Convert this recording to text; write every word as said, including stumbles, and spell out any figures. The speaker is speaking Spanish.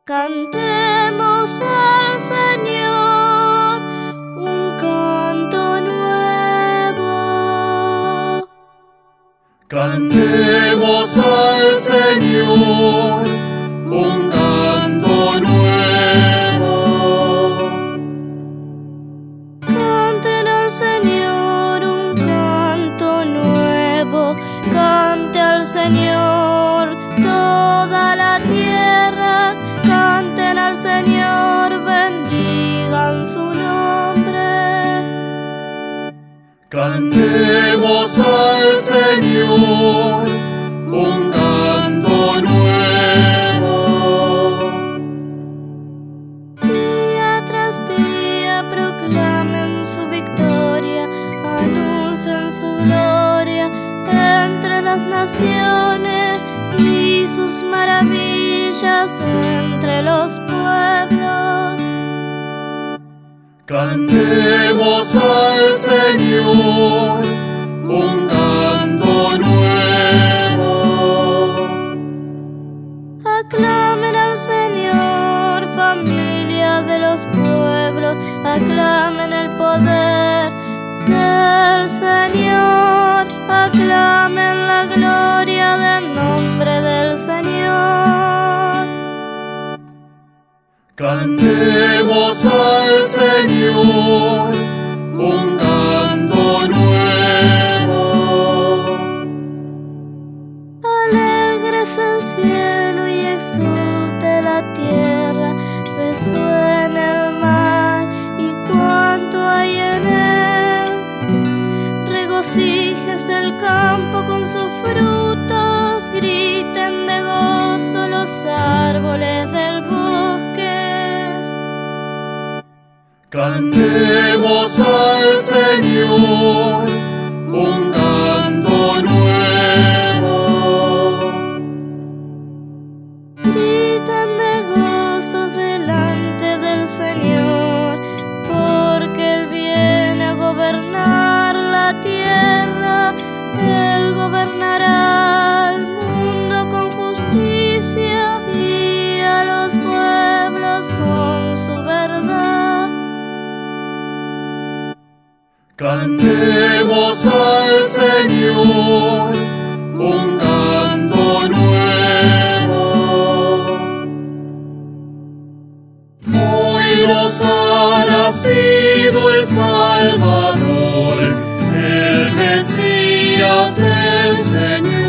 Cantemos al Señor un canto nuevo. Cantemos al Señor un canto nuevo. Canten al Señor un canto nuevo. Cante al Señor toda la tierra. Canten al Señor, bendigan su nombre. Cantemos al Señor un canto nuevo. Día tras día proclamen su victoria, anuncien su gloria entre las naciones y sus maravillas entre los pueblos. Cantemos al Señor un canto nuevo. Aclamen al Señor, familia de los pueblos, aclamen el poder del Señor, aclamen la gloria del nombre del Señor. Cantemos al Señor un canto nuevo. Alégrese el cielo y exulte la tierra, resuene el mar y cuanto hay en él. Regocíjese el campo con sus frutos, griten de gozo los árboles del bosque. Cantemos al Señor un canto nuevo. Griten de gozo delante del Señor, porque Él viene a gobernar la tierra. Él gobernará al mundo con justicia y a los pueblos con su verdad. Cantemos al Señor un canto nuevo. Hoy nos ha nacido el Salvador, el Mesías, el Señor.